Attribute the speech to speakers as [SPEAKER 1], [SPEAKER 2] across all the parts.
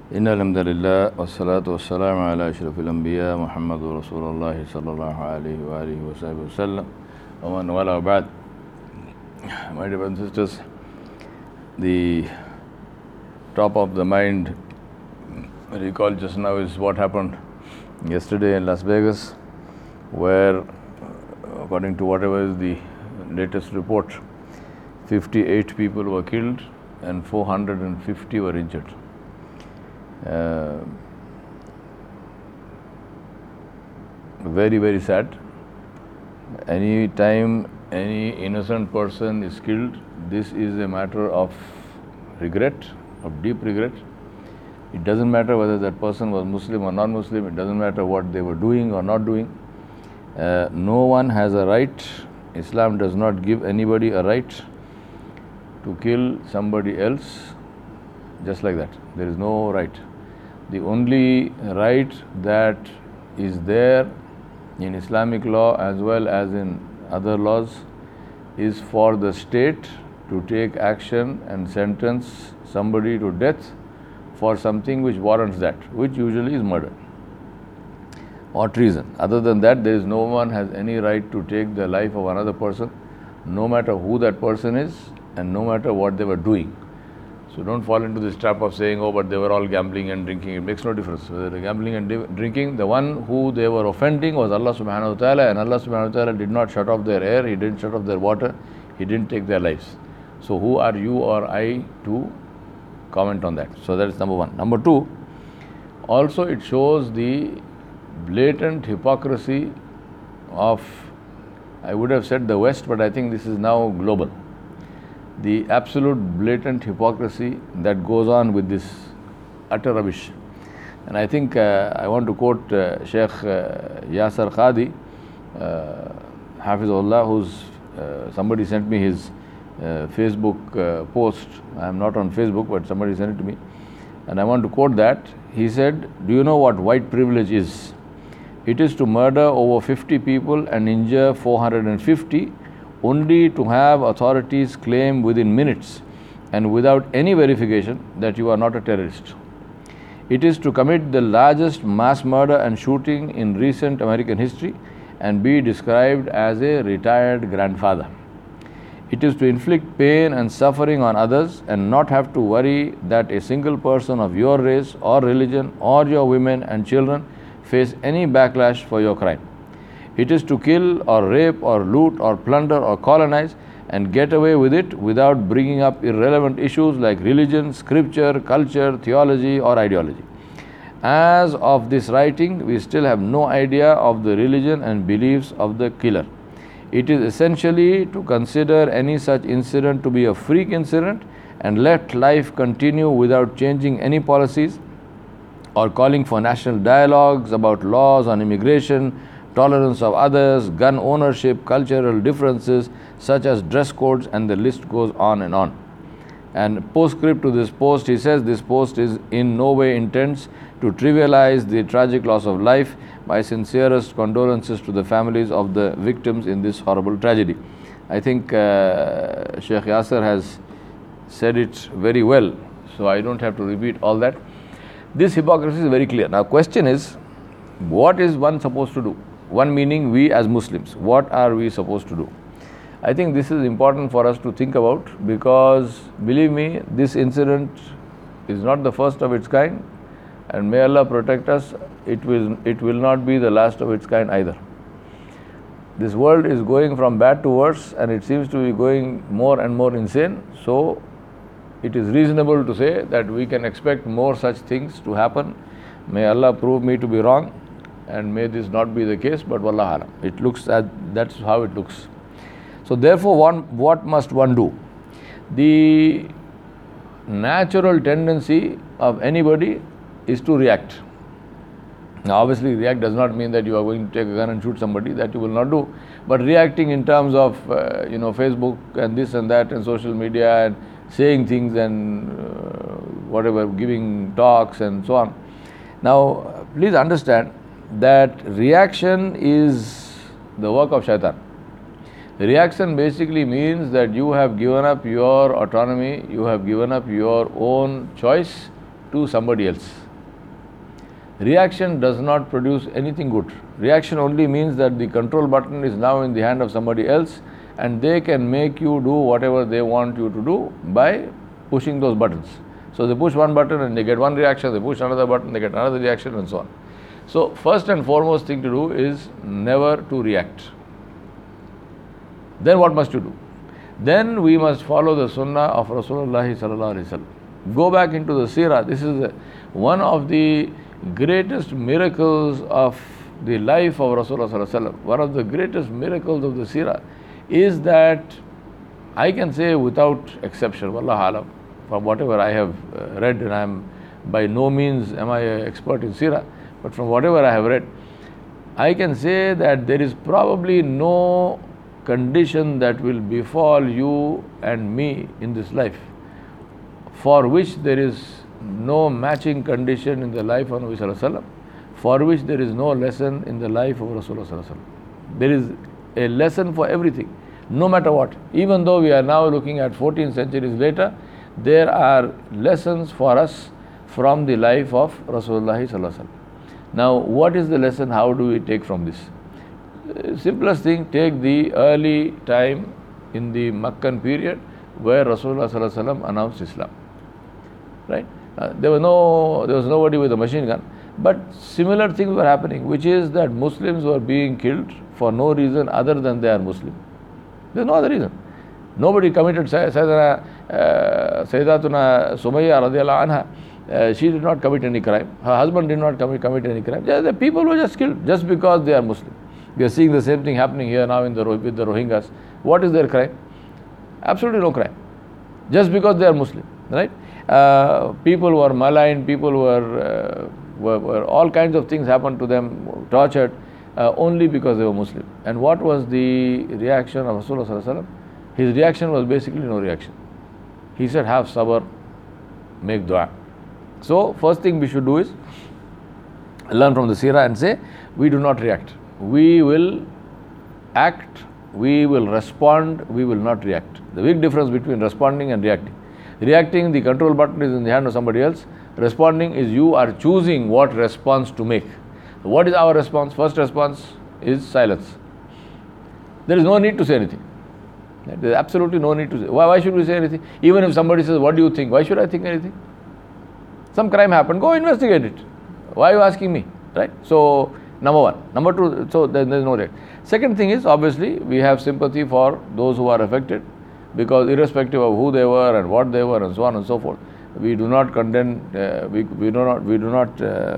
[SPEAKER 1] إن الحمد لله والصلاة والسلام على أشرف الأنبياء محمد رسول الله صلى الله عليه وآله وصحبه وسلم ومن والاه وبعد. My dear brothers and sisters, the top of the mind recall just now is what happened yesterday in Las Vegas, where according to whatever is the latest report, 58 people were killed and 450 were injured. Very, very sad. Any time any innocent person is killed, this is a matter of regret, of deep regret. It doesn't matter whether that person was Muslim or non-Muslim. It doesn't matter what they were doing or not doing. No one has a right. Islam does not give anybody a right to kill somebody else just like that. There is no right. The only right that is there in Islamic law as well as in other laws is for the state to take action and sentence somebody to death for something which warrants that, which usually is murder or treason. Other than that, there is no one has any right to take the life of another person, no matter who that person is and no matter what they were doing. So don't fall into this trap of saying, oh, but they were all gambling and drinking. It makes no difference. Whether they're gambling and drinking, the one who they were offending was Allah subhanahu wa ta'ala, and Allah subhanahu wa ta'ala did not shut off their air, He didn't shut off their water, He didn't take their lives. So who are you or I to comment on that? So that is number one. Number two, also it shows the blatant hypocrisy of, I would have said the West, but I think this is now global. The absolute blatant hypocrisy that goes on with this utter rubbish. And I think I want to quote Sheikh Yasir Qadhi, Hafizullah, who's somebody sent me his Facebook post. I am not on Facebook, but somebody sent it to me. And I want to quote that. He said, do you know what white privilege is? It is to murder over 50 people and injure 450 only to have authorities claim within minutes and without any verification that you are not a terrorist. It is to commit the largest mass murder and shooting in recent American history and be described as a retired grandfather. It is to inflict pain and suffering on others and not have to worry that a single person of your race or religion or your women and children face any backlash for your crime. It is to kill or rape or loot or plunder or colonize and get away with it without bringing up irrelevant issues like religion, scripture, culture, theology or ideology. As of this writing, we still have no idea of the religion and beliefs of the killer. It is essentially to consider any such incident to be a freak incident and let life continue without changing any policies or calling for national dialogues about laws on immigration, tolerance of others, gun ownership, cultural differences such as dress codes, and the list goes on and on. And postscript to this post, he says this post is in no way intends to trivialize the tragic loss of life. My sincerest condolences to the families of the victims in this horrible tragedy. I think Sheikh Yasir has said it very well, so I don't have to repeat all that. This hypocrisy is very clear. Now question is, what is one supposed to do? One meaning we as Muslims, what are we supposed to do? I think this is important for us to think about, because believe me, this incident is not the first of its kind, and may Allah protect us, it will not be the last of its kind either. This world is going from bad to worse, and it seems to be going more and more insane. So it is reasonable to say that we can expect more such things to happen. May Allah prove me to be wrong, and may this not be the case, but wallah alam. It looks that's how it looks. So therefore, what must one do? The natural tendency of anybody is to react. Now obviously react does not mean that you are going to take a gun and shoot somebody, that you will not do, but reacting in terms of Facebook and this and that and social media and saying things and whatever, giving talks and so on. Now please understand that reaction is the work of shaitan. Reaction basically means that you have given up your autonomy, you have given up your own choice to somebody else. Reaction does not produce anything good. Reaction only means that the control button is now in the hand of somebody else, and they can make you do whatever they want you to do by pushing those buttons. So they push one button and they get one reaction, they push another button, they get another reaction, and so on. So first and foremost thing to do is never to react. Then what must you do? Then we must follow the sunnah of Rasulullah sallallahu alaihi wasallam. Go back into the seerah. This is one of the greatest miracles of the life of Rasulullah sallallahu alaihi wasallam. One of the greatest miracles of the seerah is that I can say without exception, wallahu alam, from whatever I have read, and I am by no means am I an expert in seerah, but from whatever I have read, I can say that there is probably no condition that will befall you and me in this life for which there is no matching condition in the life of Nabi sallallahu alaihi wasallam, for which there is no lesson in the life of Rasulullah sallallahu alaihi wasallam. There is a lesson for everything, no matter what. Even though we are now looking at 14 centuries later, there are lessons for us from the life of Rasulullah sallallahu alaihi wasallam. Now, what is the lesson? How do we take from this? Simplest thing, take the early time in the Meccan period where Rasulullah sallallahu alaihi wasallam announced Islam. Right? There was nobody with a machine gun, but similar things were happening, which is that Muslims were being killed for no reason other than they are Muslim. There is no other reason. Nobody committed Sayyidatuna Sumayya radiallahu anha. She did not commit any crime. Her husband did not commit any crime. The people were just killed just because they are Muslim. We are seeing the same thing happening here now with the Rohingyas. What is their crime? Absolutely no crime. Just because they are Muslim, right? People were maligned. People were all kinds of things happened to them, tortured, only because they were Muslim. And what was the reaction of Rasulullah sallallahu alaihi wasallam? His reaction was basically no reaction. He said, have sabr, make dua. So first thing we should do is learn from the seerah and say, we do not react. We will act, we will respond, we will not react. The big difference between responding and reacting. Reacting, the control button is in the hand of somebody else. Responding is you are choosing what response to make. What is our response? First response is silence. There is no need to say anything. There is absolutely no need to say. Why should we say anything? Even if somebody says, what do you think? Why should I think anything? Some crime happened, go investigate it. Why are you asking me? Right? So, number one. Number two, so there is no reaction. Second thing is, obviously, we have sympathy for those who are affected, because irrespective of who they were and what they were and so on and so forth, we do not condemn, we do not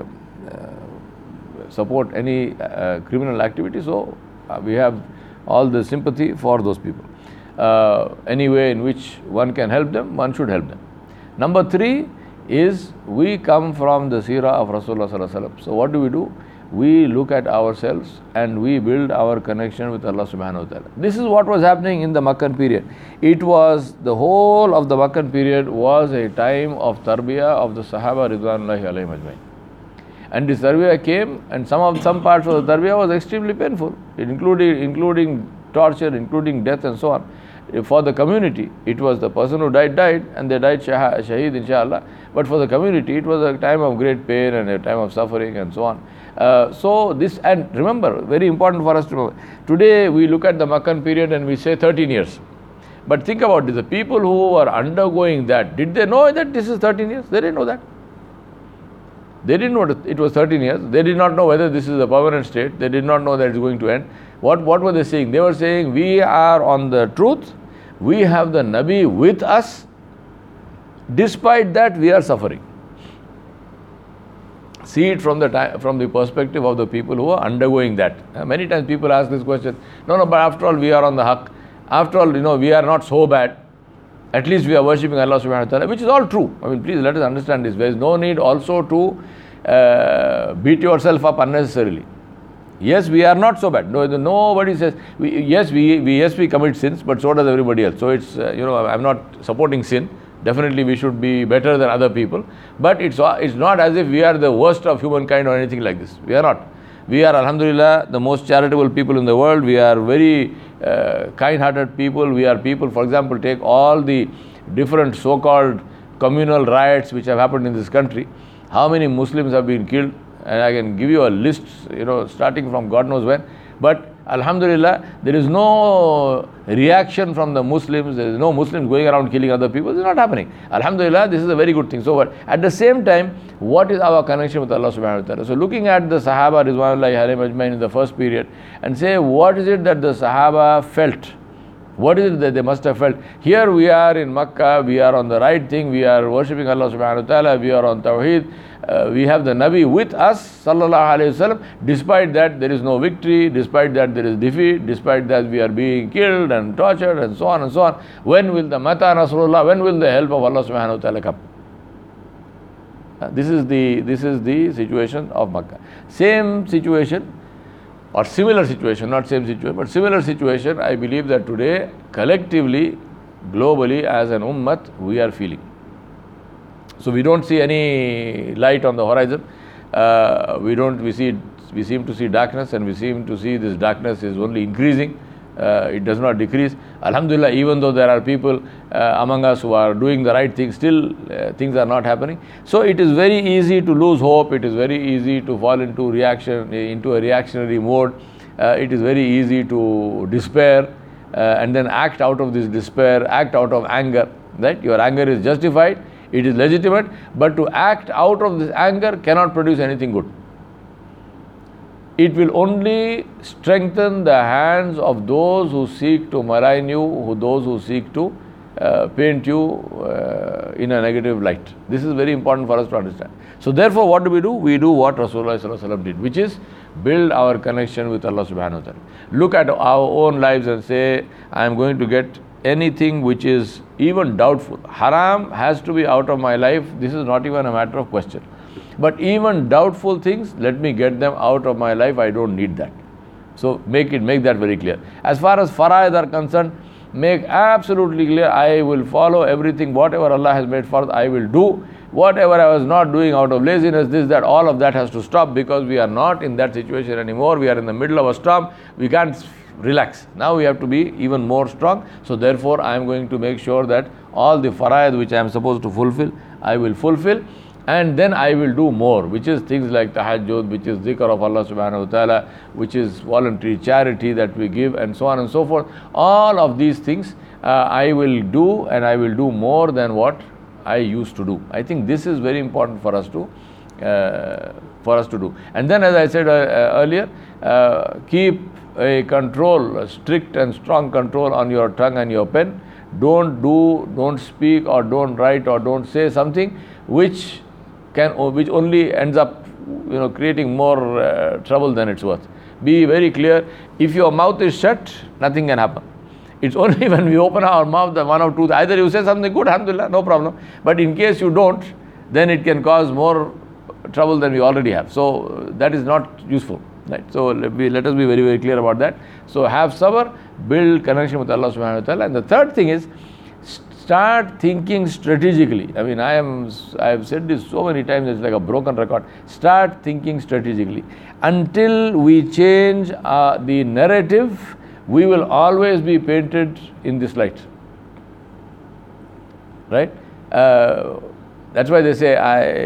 [SPEAKER 1] support any criminal activity. So we have all the sympathy for those people. Any way in which one can help them, one should help them. Number three is we come from the seerah of Rasulullah sallallahu alaihi wasallam. So what do? We look at ourselves and we build our connection with Allah subhanahu wa ta'ala. This is what was happening in the Meccan period. It was, the whole of the Meccan period was a time of tarbiyah of the Sahaba ridwanullahi alayhim ajmain. And this tarbiyah came, and some parts of the tarbiyah was extremely painful, including torture, including death and so on. For the community, it was the person who died, and they died shaheed inshallah. But for the community, it was a time of great pain and a time of suffering and so on. So this, and remember, very important for us to remember, today we look at the Meccan period and we say 13 years. But think about this, the people who were undergoing that, did they know that this is 13 years? They didn't know that. They didn't know that it was 13 years. They did not know whether this is a permanent state. They did not know that it's going to end. What were they saying? They were saying, we are on the truth. We have the Nabi with us. Despite that, we are suffering. See it from the perspective of the people who are undergoing that. Many times people ask this question, no, but after all, we are on the haqq. After all, we are not so bad. At least we are worshipping Allah subhanahu wa ta'ala, which is all true. I mean, please let us understand this. There is no need also to beat yourself up unnecessarily. Yes, we are not so bad. Nobody says, we commit sins, but so does everybody else. So it's, I'm not supporting sin. Definitely we should be better than other people. But it's not as if we are the worst of humankind or anything like this. We are not. We are, alhamdulillah, the most charitable people in the world. We are very kind-hearted people. We are people, for example, take all the different so-called communal riots which have happened in this country, how many Muslims have been killed, and I can give you a list, starting from God knows when. But Alhamdulillah, there is no reaction from the Muslims. There is no Muslims going around killing other people. It's not happening. Alhamdulillah, this is a very good thing. So, but at the same time, what is our connection with Allah subhanahu wa ta'ala? So, looking at the Sahaba Rizwanullahi alayhim ajmain in the first period and say, what is it that the Sahaba felt? What is it that they must have felt? Here we are in Makkah, we are on the right thing, we are worshipping Allah subhanahu wa ta'ala, we are on Tawheed, we have the Nabi with us, sallallahu alayhi wasallam. Despite that, there is no victory, despite that, there is defeat, despite that, we are being killed and tortured and so on and so on. When will the Mata Nasrullah, when will the help of Allah subhanahu wa ta'ala come? This is the situation of Makkah. Same situation, or similar situation, not same situation, but similar situation, I believe that today, collectively, globally, as an ummah, we are feeling. So we don't see any light on the horizon. We seem to see darkness, and we seem to see this darkness is only increasing. It does not decrease. Alhamdulillah, even though there are people among us who are doing the right thing, still things are not happening. So it is very easy to lose hope. It is very easy to fall into a reactionary mode. It is very easy to despair and then act out of this despair, act out of anger. Right? Your anger is justified, it is legitimate, but to act out of this anger cannot produce anything good. It will only strengthen the hands of those who seek to malign you, those who seek to paint you in a negative light. This is very important for us to understand. So therefore, what do? We do what Rasulullah sallallahu alaihi wasallam did, which is build our connection with Allah subhanahu wa ta'ala. Look at our own lives and say, I am going to get anything which is even doubtful. Haram has to be out of my life. This is not even a matter of question. But even doubtful things, let me get them out of my life. I don't need that. So make that very clear. As far as faraid are concerned, make absolutely clear, I will follow everything, whatever Allah has made for us, I will do. Whatever I was not doing out of laziness, this, that, all of that has to stop, because we are not in that situation anymore. We are in the middle of a storm. We can't relax. Now we have to be even more strong. So therefore, I am going to make sure that all the faraid which I am supposed to fulfill, I will fulfill. And then I will do more, which is things like tahajjud, which is dhikr of Allah subhanahu wa ta'ala, which is voluntary charity that we give, and so on and so forth. All of these things I will do, and I will do more than what I used to do. I think this is very important for us to do. And then, as I said earlier, keep a control, a strict and strong control on your tongue and your pen. Don't speak, or don't write, or don't say something which only ends up creating more trouble than it's worth. Be very clear. If your mouth is shut, nothing can happen. It's only when we open our mouth that one or two, either you say something good, alhamdulillah, no problem. But in case you don't, then it can cause more trouble than we already have. So that is not useful. Right? So let us be very, very clear about that. So have sabr, build connection with Allah subhanahu wa ta'ala. And the third thing is, start thinking strategically. I mean, I have said this so many times, it's like a broken record. Start thinking strategically. Until we change the narrative, we will always be painted in this light. Right? That's why they say,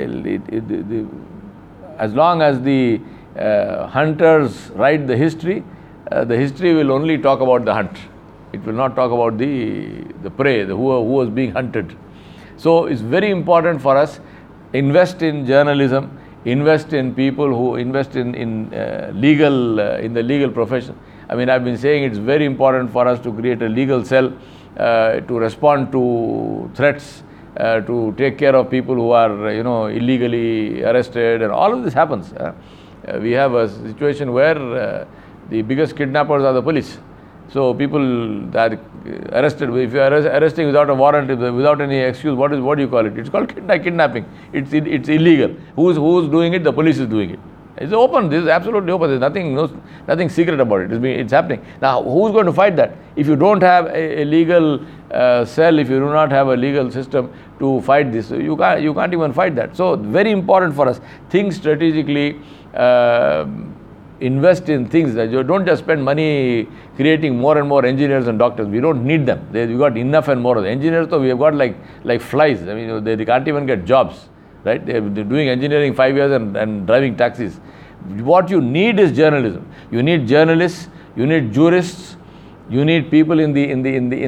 [SPEAKER 1] as long as the hunters write the history will only talk about the hunt. It will not talk about the prey, who was being hunted. So it's very important for us, invest in journalism, invest in people who invest in the legal profession. I mean, I've been saying it's very important for us to create a legal cell to respond to threats, to take care of people who are illegally arrested, and all of this happens. We have a situation where the biggest kidnappers are the police. So people that are arrested, if you are arresting without a warrant, without any excuse, what do you call it? It's called kidnapping. It's illegal. Who's doing it? The police is doing it. It's open. This is absolutely open. There's nothing secret about it. It's happening. Now, who's going to fight that? If you don't have a legal cell, if you do not have a legal system to fight this, you can't even fight that. So very important for us. Think strategically. invest in things. You don't just spend money creating more and more engineers and doctors. We don't need them. We've got enough and more of them. Engineers, though, we have got like flies. I mean, they can't even get jobs, right? They're doing engineering 5 years and driving taxis. What you need is journalism. You need journalists. You need jurists. You need people in the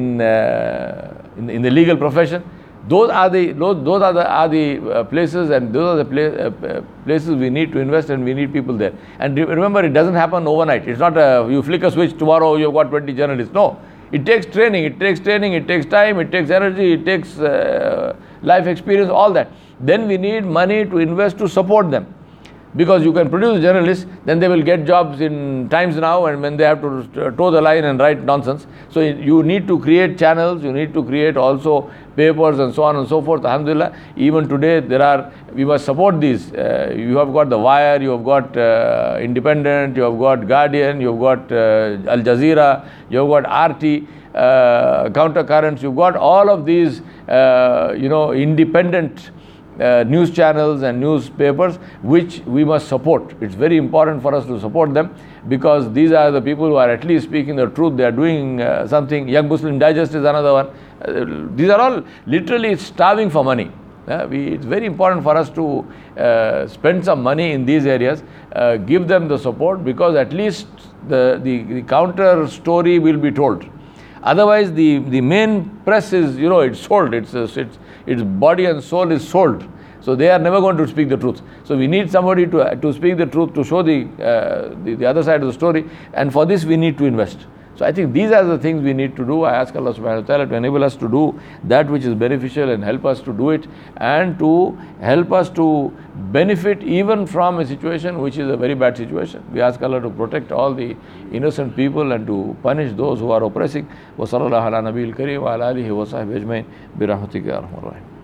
[SPEAKER 1] legal profession. Those are the places, and those are the places we need to invest, and we need people there. And remember, it doesn't happen overnight. It's not you flick a switch, tomorrow you've got 20 journalists. No, it takes training, it takes time, it takes energy, it takes life experience, all that. Then we need money to invest to support them. Because you can produce journalists, then they will get jobs in Times Now, and when they have to toe the line and write nonsense. So you need to create channels, you need to create also papers and so on and so forth. Alhamdulillah, even today we must support these. You have got The Wire, you have got Independent, you have got Guardian, you have got Al Jazeera, you have got RT, Countercurrents, you've got all of these independent news channels and newspapers which we must support. It's very important for us to support them, because these are the people who are at least speaking the truth. They are doing something. Young Muslim Digest is another one. These are all literally starving for money. It's very important for us to spend some money in these areas, give them the support, because at least the counter story will be told. Otherwise, the main press is, it's sold. Its body and soul is sold. So they are never going to speak the truth. So we need somebody to speak the truth, to show the other side of the story. And for this, we need to invest. So I think these are the things we need to do. I ask Allah subhanahu wa ta'ala to enable us to do that which is beneficial, and help us to do it, and to help us to benefit even from a situation which is a very bad situation. We ask Allah to protect all the innocent people and to punish those who are oppressing. Wa sallallahu ala nabiyil kareem wa ala alihi wa sahbihi ajmain bi rahmatika ya arhamar rahim.